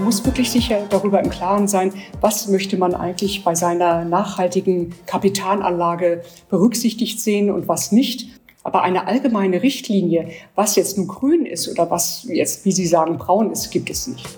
muss wirklich sicher darüber im Klaren sein, was möchte man eigentlich bei seiner nachhaltigen Kapitalanlage berücksichtigt sehen und was nicht. Aber eine allgemeine Richtlinie, was jetzt nun grün ist oder was jetzt, wie Sie sagen, braun ist, gibt es nicht.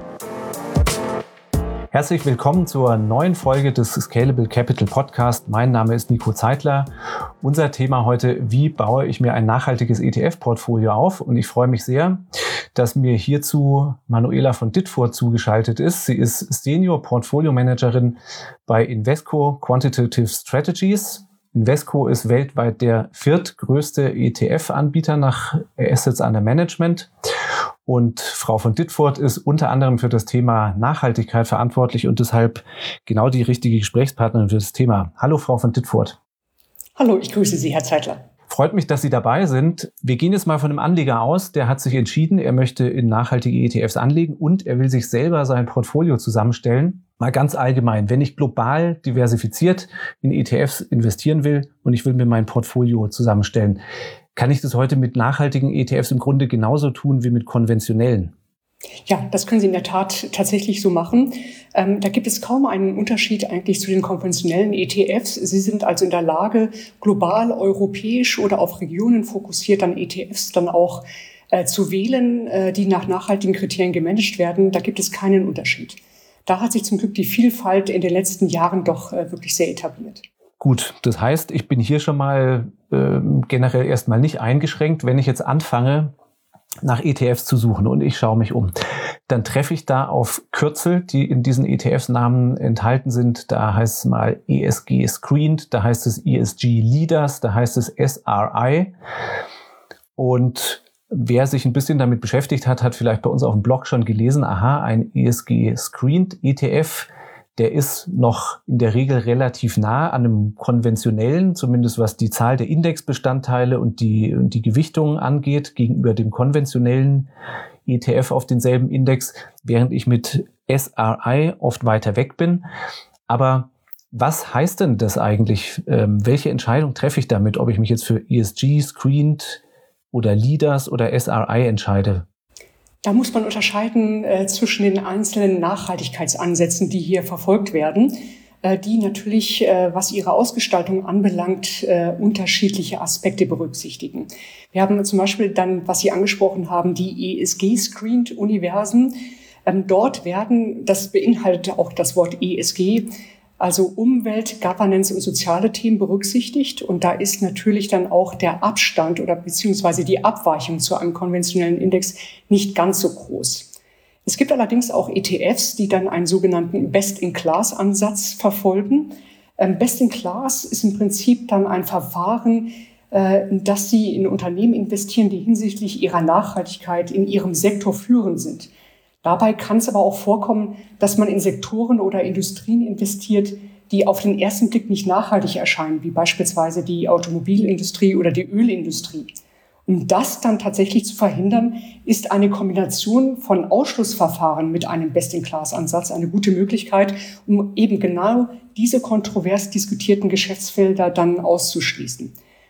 Herzlich willkommen zur neuen Folge des Scalable Capital Podcast. Mein Name ist Nico Zeitler. Unser Thema heute: Wie baue ich mir ein nachhaltiges ETF-Portfolio auf? Und ich freue mich sehr, dass mir hierzu Manuela von Ditfurth zugeschaltet ist. Sie ist Senior Portfolio Managerin bei Invesco Quantitative Strategies. Invesco ist weltweit der viertgrößte ETF-Anbieter nach Assets under Management. Und Frau von Ditfurth ist unter anderem für das Thema Nachhaltigkeit verantwortlich und deshalb genau die richtige Gesprächspartnerin für das Thema. Hallo, Frau von Ditfurth. Hallo, ich grüße Sie, Herr Zeitler. Freut mich, dass Sie dabei sind. Wir gehen jetzt mal von einem Anleger aus, der hat sich entschieden, er möchte in nachhaltige ETFs anlegen und er will sich selber sein Portfolio zusammenstellen. Mal ganz allgemein, wenn ich global diversifiziert in ETFs investieren will und ich will mir mein Portfolio zusammenstellen, kann ich das heute mit nachhaltigen ETFs im Grunde genauso tun wie mit konventionellen? Ja, das können Sie in der Tat tatsächlich so machen. Da gibt es kaum einen Unterschied eigentlich zu den konventionellen ETFs. Sie sind also in der Lage, global, europäisch oder auf Regionen fokussiert dann ETFs dann auch zu wählen, die nach nachhaltigen Kriterien gemanagt werden. Da gibt es keinen Unterschied. Da hat sich zum Glück die Vielfalt in den letzten Jahren doch wirklich sehr etabliert. Gut, das heißt, ich bin hier schon mal generell erstmal nicht eingeschränkt. Wenn ich jetzt anfange, nach ETFs zu suchen und ich schaue mich um, dann treffe ich da auf Kürzel, die in diesen ETFs-Namen enthalten sind. Da heißt es mal ESG Screened, da heißt es ESG Leaders, da heißt es SRI. Und wer sich ein bisschen damit beschäftigt hat, hat vielleicht bei uns auf dem Blog schon gelesen, aha, ein ESG Screened ETF, der ist noch in der Regel relativ nah an einem konventionellen, zumindest was die Zahl der Indexbestandteile und die Gewichtung angeht, gegenüber dem konventionellen ETF auf denselben Index, während ich mit SRI oft weiter weg bin. Aber was heißt denn das eigentlich? Welche Entscheidung treffe ich damit, ob ich mich jetzt für ESG, Screened oder Leaders oder SRI entscheide? Da muss man unterscheiden zwischen den einzelnen Nachhaltigkeitsansätzen, die hier verfolgt werden, die natürlich, was ihre Ausgestaltung anbelangt, unterschiedliche Aspekte berücksichtigen. Wir haben zum Beispiel dann, was Sie angesprochen haben, die ESG-Screened-Universen. Dort das beinhaltet auch das Wort ESG, also Umwelt, Governance und soziale Themen berücksichtigt. Und da ist natürlich dann auch der Abstand oder beziehungsweise die Abweichung zu einem konventionellen Index nicht ganz so groß. Es gibt allerdings auch ETFs, die dann einen sogenannten Best-in-Class-Ansatz verfolgen. Best-in-Class ist im Prinzip dann ein Verfahren, dass Sie in Unternehmen investieren, die hinsichtlich ihrer Nachhaltigkeit in ihrem Sektor führend sind. Dabei kann es aber auch vorkommen, dass man in Sektoren oder Industrien investiert, die auf den ersten Blick nicht nachhaltig erscheinen, wie beispielsweise die Automobilindustrie oder die Ölindustrie. Um das dann tatsächlich zu verhindern, ist eine Kombination von Ausschlussverfahren mit einem Best-in-Class-Ansatz eine gute Möglichkeit, um eben genau diese kontrovers diskutierten Geschäftsfelder dann auszuschließen.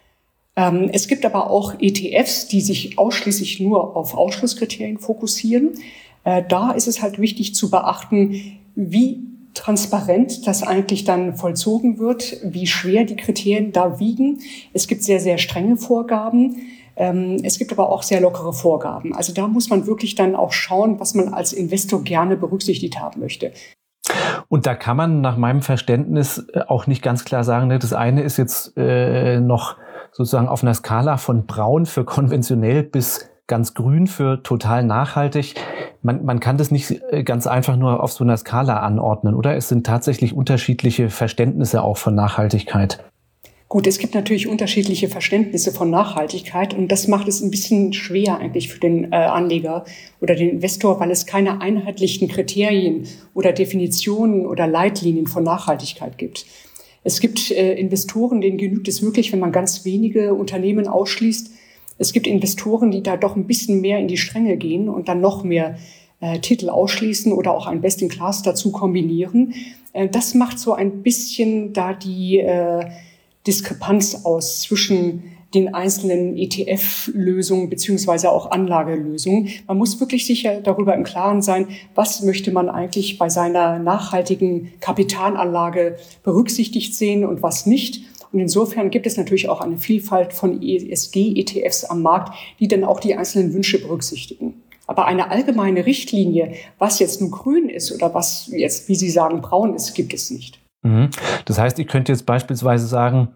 Es gibt aber auch ETFs, die sich ausschließlich nur auf Ausschlusskriterien fokussieren. Da ist es halt wichtig zu beachten, wie transparent das eigentlich dann vollzogen wird, wie schwer die Kriterien da wiegen. Es gibt sehr, sehr strenge Vorgaben. Es gibt aber auch sehr lockere Vorgaben. Also da muss man wirklich dann auch schauen, was man als Investor gerne berücksichtigt haben möchte. Und da kann man nach meinem Verständnis auch nicht ganz klar sagen, das eine ist jetzt noch sozusagen auf einer Skala von braun für konventionell bis ganz grün für total nachhaltig. Man kann das nicht ganz einfach nur auf so einer Skala anordnen, oder? Es sind tatsächlich unterschiedliche Verständnisse auch von Nachhaltigkeit. Gut, es gibt natürlich unterschiedliche Verständnisse von Nachhaltigkeit und das macht es ein bisschen schwer eigentlich für den Anleger oder den Investor, weil es keine einheitlichen Kriterien oder Definitionen oder Leitlinien von Nachhaltigkeit gibt. Es gibt Investoren, denen genügt es wirklich, wenn man ganz wenige Unternehmen ausschließt. Es gibt Investoren, die da doch ein bisschen mehr in die Strenge gehen und dann noch mehr Titel ausschließen oder auch ein Best-in-Class dazu kombinieren. Das macht so ein bisschen da die Diskrepanz aus zwischen den einzelnen ETF-Lösungen beziehungsweise auch Anlagelösungen. Man muss wirklich sicher darüber im Klaren sein, was möchte man eigentlich bei seiner nachhaltigen Kapitalanlage berücksichtigt sehen und was nicht. Und insofern gibt es natürlich auch eine Vielfalt von ESG-ETFs am Markt, die dann auch die einzelnen Wünsche berücksichtigen. Aber eine allgemeine Richtlinie, was jetzt nun grün ist oder was jetzt, wie Sie sagen, braun ist, gibt es nicht. Das heißt, ich könnte jetzt beispielsweise sagen,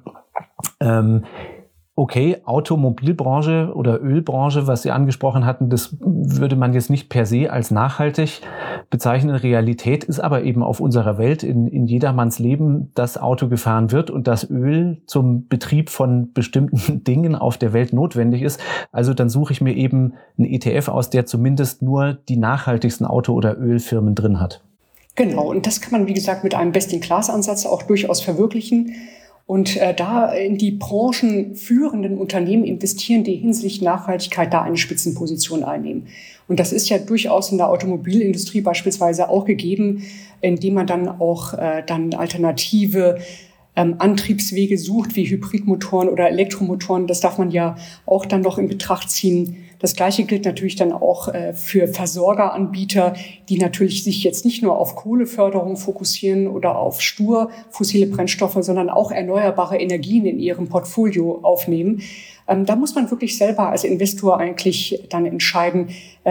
okay, Automobilbranche oder Ölbranche, was Sie angesprochen hatten, das würde man jetzt nicht per se als nachhaltig bezeichnen. Realität ist aber eben auf unserer Welt in jedermanns Leben, dass Auto gefahren wird und das Öl zum Betrieb von bestimmten Dingen auf der Welt notwendig ist. Also dann suche ich mir eben einen ETF aus, der zumindest nur die nachhaltigsten Auto- oder Ölfirmen drin hat. Genau, und das kann man, wie gesagt, mit einem Best-in-Class-Ansatz auch durchaus verwirklichen. Und da in die branchenführenden Unternehmen investieren, die hinsichtlich Nachhaltigkeit da eine Spitzenposition einnehmen. Und das ist ja durchaus in der Automobilindustrie beispielsweise auch gegeben, indem man dann auch dann alternative Antriebswege sucht, wie Hybridmotoren oder Elektromotoren. Das darf man ja auch dann noch in Betracht ziehen. Das Gleiche gilt natürlich dann auch für Versorgeranbieter, die natürlich sich jetzt nicht nur auf Kohleförderung fokussieren oder auf stur fossile Brennstoffe, sondern auch erneuerbare Energien in ihrem Portfolio aufnehmen. Da muss man wirklich selber als Investor eigentlich dann entscheiden,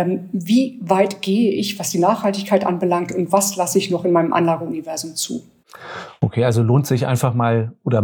wie weit gehe ich, was die Nachhaltigkeit anbelangt und was lasse ich noch in meinem Anlageuniversum zu. Okay, also lohnt sich einfach mal, oder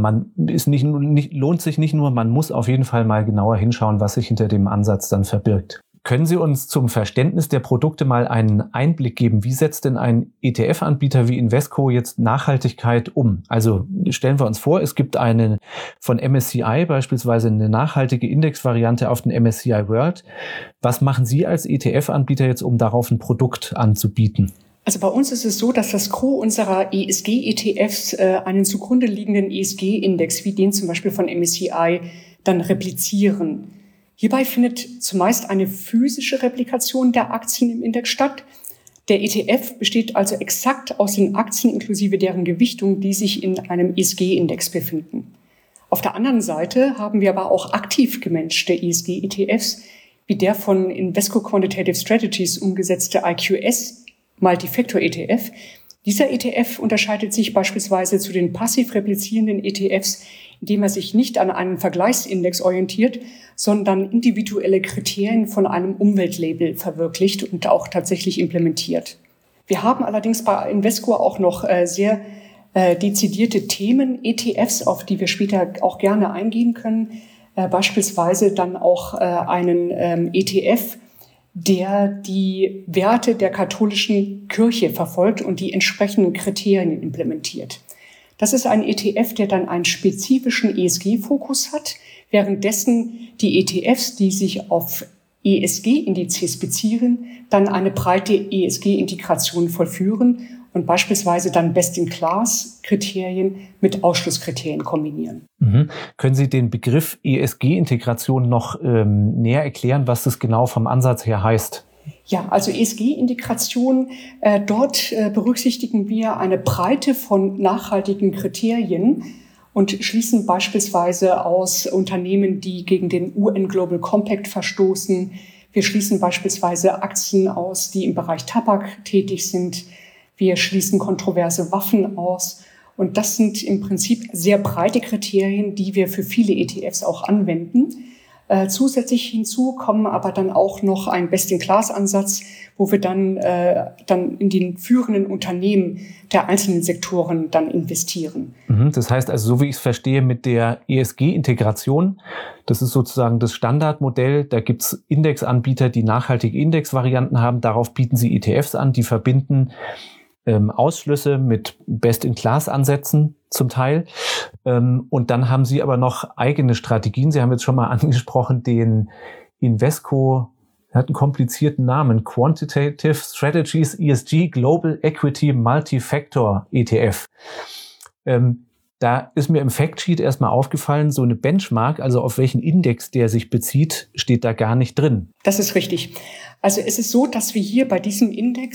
lohnt sich nicht nur, man muss auf jeden Fall mal genauer hinschauen, was sich hinter dem Ansatz dann verbirgt. Können Sie uns zum Verständnis der Produkte mal einen Einblick geben? Wie setzt denn ein ETF-Anbieter wie Invesco jetzt Nachhaltigkeit um? Also stellen wir uns vor, es gibt eine von MSCI beispielsweise eine nachhaltige Indexvariante auf den MSCI World. Was machen Sie als ETF-Anbieter jetzt, um darauf ein Produkt anzubieten? Also bei uns ist es so, dass das Gros unserer ESG-ETFs einen zugrunde liegenden ESG-Index, wie den zum Beispiel von MSCI, dann replizieren. Hierbei findet zumeist eine physische Replikation der Aktien im Index statt. Der ETF besteht also exakt aus den Aktien inklusive deren Gewichtung, die sich in einem ESG-Index befinden. Auf der anderen Seite haben wir aber auch aktiv gemanagte ESG-ETFs, wie der von Invesco Quantitative Strategies umgesetzte IQS Multifactor ETF. Dieser ETF unterscheidet sich beispielsweise zu den passiv replizierenden ETFs, indem er sich nicht an einen Vergleichsindex orientiert, sondern individuelle Kriterien von einem Umweltlabel verwirklicht und auch tatsächlich implementiert. Wir haben allerdings bei Invesco auch noch sehr dezidierte Themen-ETFs, auf die wir später auch gerne eingehen können. Beispielsweise dann auch einen ETF, der die Werte der katholischen Kirche verfolgt und die entsprechenden Kriterien implementiert. Das ist ein ETF, der dann einen spezifischen ESG-Fokus hat, währenddessen die ETFs, die sich auf ESG-Indizes beziehen, dann eine breite ESG-Integration vollführen und beispielsweise dann Best-in-Class-Kriterien mit Ausschlusskriterien kombinieren. Können Sie den Begriff ESG-Integration noch näher erklären, was das genau vom Ansatz her heißt? Ja, also ESG-Integration, dort berücksichtigen wir eine Breite von nachhaltigen Kriterien und schließen beispielsweise aus Unternehmen, die gegen den UN Global Compact verstoßen. Wir schließen beispielsweise Aktien aus, die im Bereich Tabak tätig sind. Wir schließen kontroverse Waffen aus. Und das sind im Prinzip sehr breite Kriterien, die wir für viele ETFs auch anwenden. Zusätzlich hinzu kommen aber dann auch noch ein Best-in-Class-Ansatz, wo wir dann in den führenden Unternehmen der einzelnen Sektoren dann investieren. Das heißt also, so wie ich es verstehe, mit der ESG-Integration, das ist sozusagen das Standardmodell. Da gibt es Indexanbieter, die nachhaltige Indexvarianten haben. Darauf bieten sie ETFs an, die verbinden Ausschlüsse mit Best-in-Class-Ansätzen zum Teil. Und dann haben sie aber noch eigene Strategien. Sie haben jetzt schon mal angesprochen, den Invesco, hat einen komplizierten Namen, Quantitative Strategies ESG Global Equity Multifactor ETF. Da ist mir im Factsheet erstmal aufgefallen, so eine Benchmark, also auf welchen Index der sich bezieht, steht da gar nicht drin. Das ist richtig. Also es ist so, dass wir hier bei diesem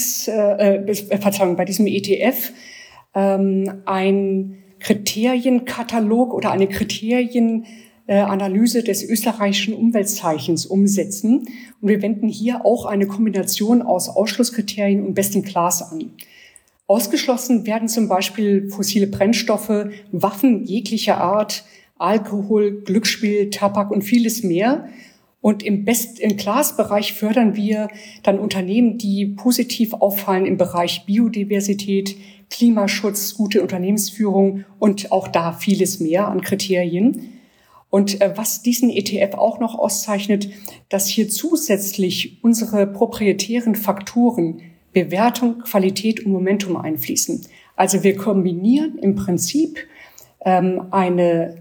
bei diesem ETF ein Kriterienkatalog oder eine Kriterienliste Analyse des österreichischen Umweltzeichens umsetzen. Und wir wenden hier auch eine Kombination aus Ausschlusskriterien und Best in Class an. Ausgeschlossen werden zum Beispiel fossile Brennstoffe, Waffen jeglicher Art, Alkohol, Glücksspiel, Tabak und vieles mehr. Und im Best-in-Class-Bereich fördern wir dann Unternehmen, die positiv auffallen im Bereich Biodiversität, Klimaschutz, gute Unternehmensführung und auch da vieles mehr an Kriterien. Und was diesen ETF auch noch auszeichnet, dass hier zusätzlich unsere proprietären Faktoren Bewertung, Qualität und Momentum einfließen. Also wir kombinieren im Prinzip eine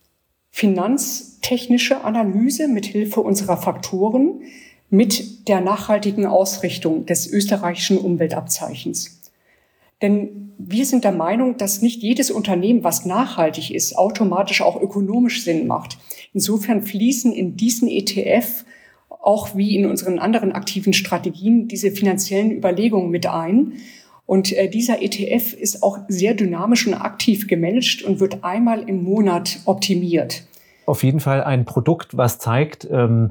finanztechnische Analyse mit Hilfe unserer Faktoren mit der nachhaltigen Ausrichtung des österreichischen Umweltabzeichens. Denn wir sind der Meinung, dass nicht jedes Unternehmen, was nachhaltig ist, automatisch auch ökonomisch Sinn macht. Insofern fließen in diesen ETF auch wie in unseren anderen aktiven Strategien diese finanziellen Überlegungen mit ein. Und dieser ETF ist auch sehr dynamisch und aktiv gemanagt und wird einmal im Monat optimiert. Auf jeden Fall ein Produkt, was zeigt,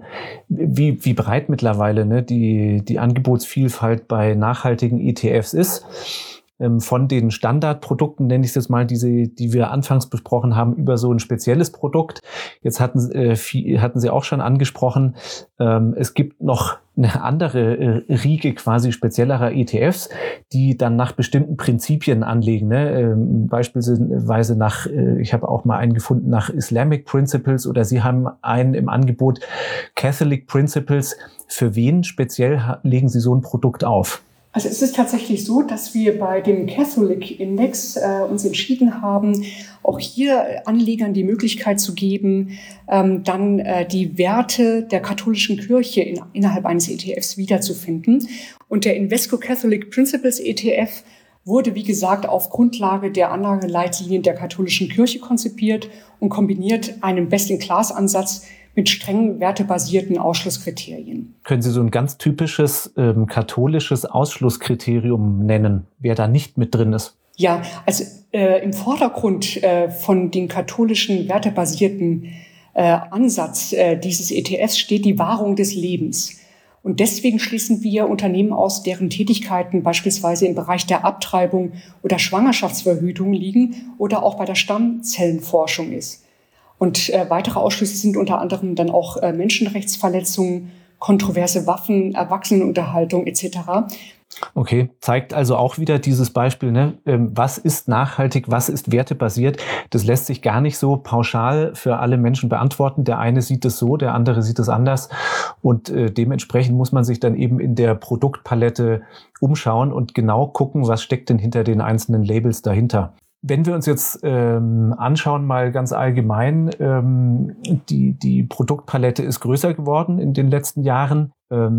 wie breit mittlerweile die Angebotsvielfalt bei nachhaltigen ETFs ist. Von den Standardprodukten, nenne ich es jetzt mal, die wir anfangs besprochen haben, über so ein spezielles Produkt. Jetzt hatten Sie auch schon angesprochen, es gibt noch eine andere Riege quasi speziellerer ETFs, die dann nach bestimmten Prinzipien anlegen. Beispielsweise ich habe auch mal einen gefunden nach Islamic Principles, oder Sie haben einen im Angebot Catholic Principles. Für wen speziell legen Sie so ein Produkt auf? Also es ist tatsächlich so, dass wir bei dem Catholic Index uns entschieden haben, auch hier Anlegern die Möglichkeit zu geben, dann die Werte der katholischen Kirche innerhalb eines ETFs wiederzufinden. Und der Invesco Catholic Principles ETF wurde, wie gesagt, auf Grundlage der Anlageleitlinien der katholischen Kirche konzipiert und kombiniert einen Best-in-Class-Ansatz mit strengen wertebasierten Ausschlusskriterien. Können Sie so ein ganz typisches katholisches Ausschlusskriterium nennen, wer da nicht mit drin ist? Ja, also im Vordergrund von den katholischen wertebasierten Ansatz dieses ETFs steht die Wahrung des Lebens. Und deswegen schließen wir Unternehmen aus, deren Tätigkeiten beispielsweise im Bereich der Abtreibung oder Schwangerschaftsverhütung liegen oder auch bei der Stammzellenforschung ist. Und weitere Ausschlüsse sind unter anderem dann auch Menschenrechtsverletzungen, kontroverse Waffen, Erwachsenenunterhaltung etc. Okay, zeigt also auch wieder dieses Beispiel, ne? Was ist nachhaltig, was ist wertebasiert? Das lässt sich gar nicht so pauschal für alle Menschen beantworten. Der eine sieht es so, der andere sieht es anders. Und dementsprechend muss man sich dann eben in der Produktpalette umschauen und genau gucken, was steckt denn hinter den einzelnen Labels dahinter. Wenn wir uns jetzt anschauen, mal ganz allgemein, die Produktpalette ist größer geworden in den letzten Jahren.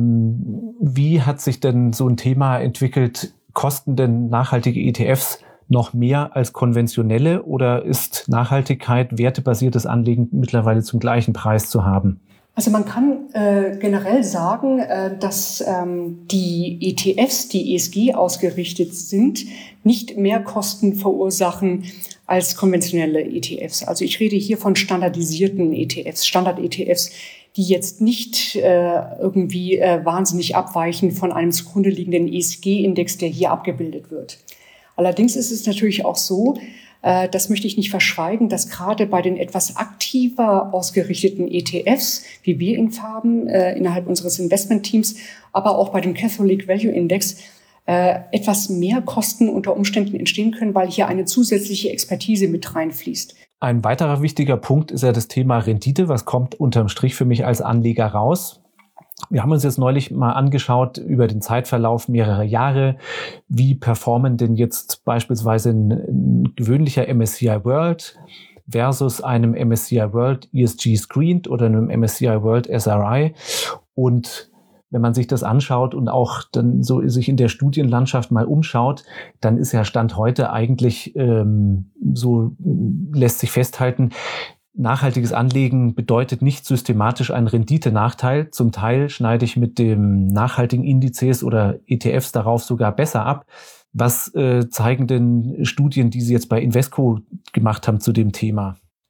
Wie hat sich denn so ein Thema entwickelt? Kosten denn nachhaltige ETFs noch mehr als konventionelle, oder ist Nachhaltigkeit, wertebasiertes Anlegen mittlerweile zum gleichen Preis zu haben? Also man kann generell sagen, dass die ETFs, die ESG ausgerichtet sind, nicht mehr Kosten verursachen als konventionelle ETFs. Also ich rede hier von standardisierten ETFs, Standard-ETFs, die jetzt nicht irgendwie wahnsinnig abweichen von einem zugrunde liegenden ESG-Index, der hier abgebildet wird. Allerdings ist es natürlich auch so, das möchte ich nicht verschweigen, dass gerade bei den etwas aktiver ausgerichteten ETFs, wie wir ihn haben, innerhalb unseres Investmentteams, aber auch bei dem Catholic Value Index, etwas mehr Kosten unter Umständen entstehen können, weil hier eine zusätzliche Expertise mit reinfließt. Ein weiterer wichtiger Punkt ist ja das Thema Rendite. Was kommt unterm Strich für mich als Anleger raus? Wir haben uns jetzt neulich mal angeschaut über den Zeitverlauf mehrerer Jahre. Wie performen denn jetzt beispielsweise ein gewöhnlicher MSCI World versus einem MSCI World ESG Screened oder einem MSCI World SRI? Und wenn man sich das anschaut und auch dann so sich in der Studienlandschaft mal umschaut, dann ist ja Stand heute eigentlich, so lässt sich festhalten, nachhaltiges Anlegen bedeutet nicht systematisch einen Renditenachteil. Zum Teil schneide ich mit dem nachhaltigen Indizes oder ETFs darauf sogar besser ab. Was zeigen denn Studien, die Sie jetzt bei Invesco gemacht haben zu dem Thema?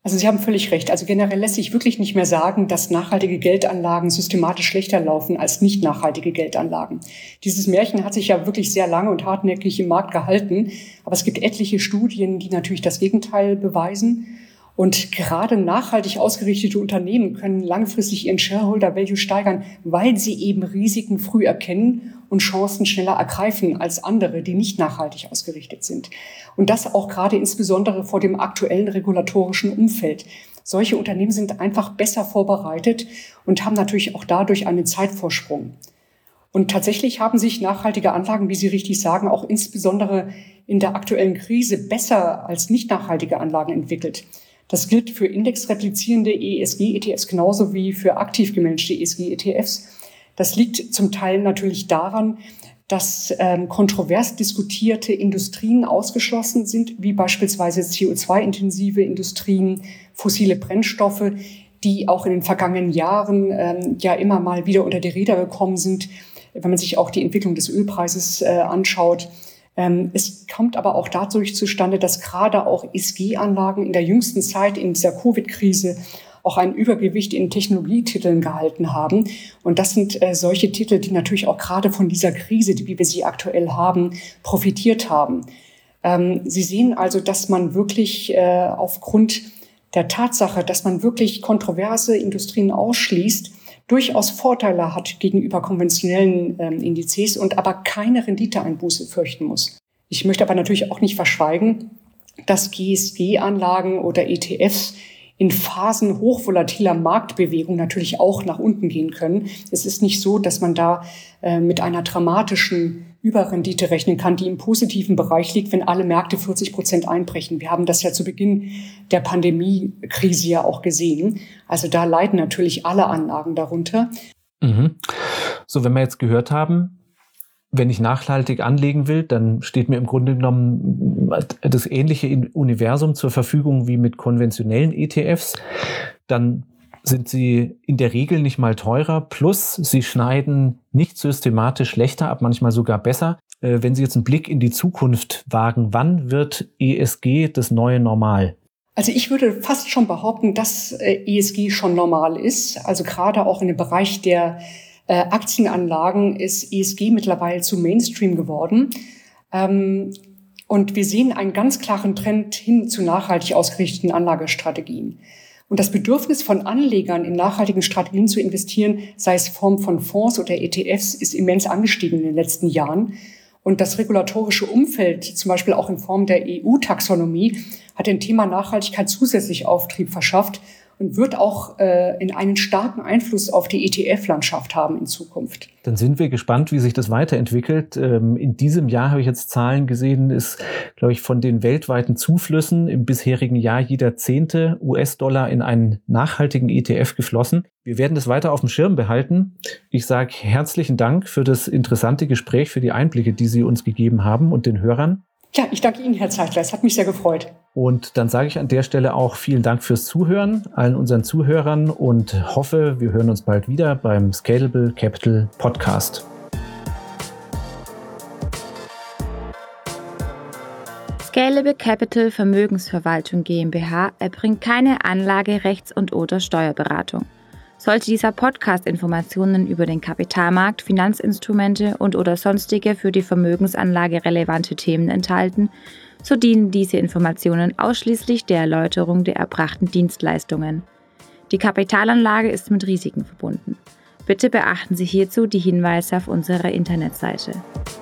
Also Sie haben völlig recht. Also generell lässt sich wirklich nicht mehr sagen, dass nachhaltige Geldanlagen systematisch schlechter laufen als nicht nachhaltige Geldanlagen. Dieses Märchen hat sich ja wirklich sehr lange und hartnäckig im Markt gehalten. Aber es gibt etliche Studien, die natürlich das Gegenteil beweisen. Und gerade nachhaltig ausgerichtete Unternehmen können langfristig ihren Shareholder Value steigern, weil sie eben Risiken früh erkennen und Chancen schneller ergreifen als andere, die nicht nachhaltig ausgerichtet sind. Und das auch gerade insbesondere vor dem aktuellen regulatorischen Umfeld. Solche Unternehmen sind einfach besser vorbereitet und haben natürlich auch dadurch einen Zeitvorsprung. Und tatsächlich haben sich nachhaltige Anlagen, wie Sie richtig sagen, auch insbesondere in der aktuellen Krise besser als nicht nachhaltige Anlagen entwickelt. Das gilt für indexreplizierende ESG-ETFs genauso wie für aktiv gemanagte ESG-ETFs. Das liegt zum Teil natürlich daran, dass kontrovers diskutierte Industrien ausgeschlossen sind, wie beispielsweise CO2-intensive Industrien, fossile Brennstoffe, die auch in den vergangenen Jahren ja immer mal wieder unter die Räder gekommen sind, wenn man sich auch die Entwicklung des Ölpreises anschaut. Es kommt aber auch dadurch zustande, dass gerade auch ESG-Anlagen in der jüngsten Zeit in dieser Covid-Krise auch ein Übergewicht in Technologietiteln gehalten haben. Und das sind solche Titel, die natürlich auch gerade von dieser Krise, wie wir sie aktuell haben, profitiert haben. Sie sehen also, dass man wirklich aufgrund der Tatsache, dass man wirklich kontroverse Industrien ausschließt, durchaus Vorteile hat gegenüber konventionellen Indizes und aber keine Renditeeinbuße fürchten muss. Ich möchte aber natürlich auch nicht verschweigen, dass GSG-Anlagen oder ETFs in Phasen hochvolatiler Marktbewegung natürlich auch nach unten gehen können. Es ist nicht so, dass man da mit einer dramatischen Überrendite rechnen kann, die im positiven Bereich liegt, wenn alle Märkte 40% einbrechen. Wir haben das ja zu Beginn der Pandemiekrise ja auch gesehen. Also da leiden natürlich alle Anlagen darunter. Mhm. So, wenn wir jetzt gehört haben, wenn ich nachhaltig anlegen will, dann steht mir im Grunde genommen das ähnliche Universum zur Verfügung wie mit konventionellen ETFs. Dann sind sie in der Regel nicht mal teurer, plus sie schneiden nicht systematisch schlechter ab, manchmal sogar besser. Wenn Sie jetzt einen Blick in die Zukunft wagen, wann wird ESG das neue Normal? Also ich würde fast schon behaupten, dass ESG schon normal ist. Also gerade auch in dem Bereich der Aktienanlagen ist ESG mittlerweile zu Mainstream geworden. Und wir sehen einen ganz klaren Trend hin zu nachhaltig ausgerichteten Anlagestrategien. Und das Bedürfnis von Anlegern in nachhaltigen Strategien zu investieren, sei es in Form von Fonds oder ETFs, ist immens angestiegen in den letzten Jahren. Und das regulatorische Umfeld, zum Beispiel auch in Form der EU-Taxonomie, hat dem Thema Nachhaltigkeit zusätzlich Auftrieb verschafft und wird auch in einen starken Einfluss auf die ETF-Landschaft haben in Zukunft. Dann sind wir gespannt, wie sich das weiterentwickelt. In diesem Jahr habe ich jetzt Zahlen gesehen, ist, glaube ich, von den weltweiten Zuflüssen im bisherigen Jahr jeder 10. US-Dollar in einen nachhaltigen ETF geflossen. Wir werden das weiter auf dem Schirm behalten. Ich sage herzlichen Dank für das interessante Gespräch, für die Einblicke, die Sie uns gegeben haben und den Hörern. Ja, ich danke Ihnen, Herr Zeitler. Es hat mich sehr gefreut. Und dann sage ich an der Stelle auch vielen Dank fürs Zuhören, allen unseren Zuhörern, und hoffe, wir hören uns bald wieder beim Scalable Capital Podcast. Scalable Capital Vermögensverwaltung GmbH erbringt keine Anlage-, Rechts- und/oder Steuerberatung. Sollte dieser Podcast Informationen über den Kapitalmarkt, Finanzinstrumente und/oder sonstige für die Vermögensanlage relevante Themen enthalten, so dienen diese Informationen ausschließlich der Erläuterung der erbrachten Dienstleistungen. Die Kapitalanlage ist mit Risiken verbunden. Bitte beachten Sie hierzu die Hinweise auf unserer Internetseite.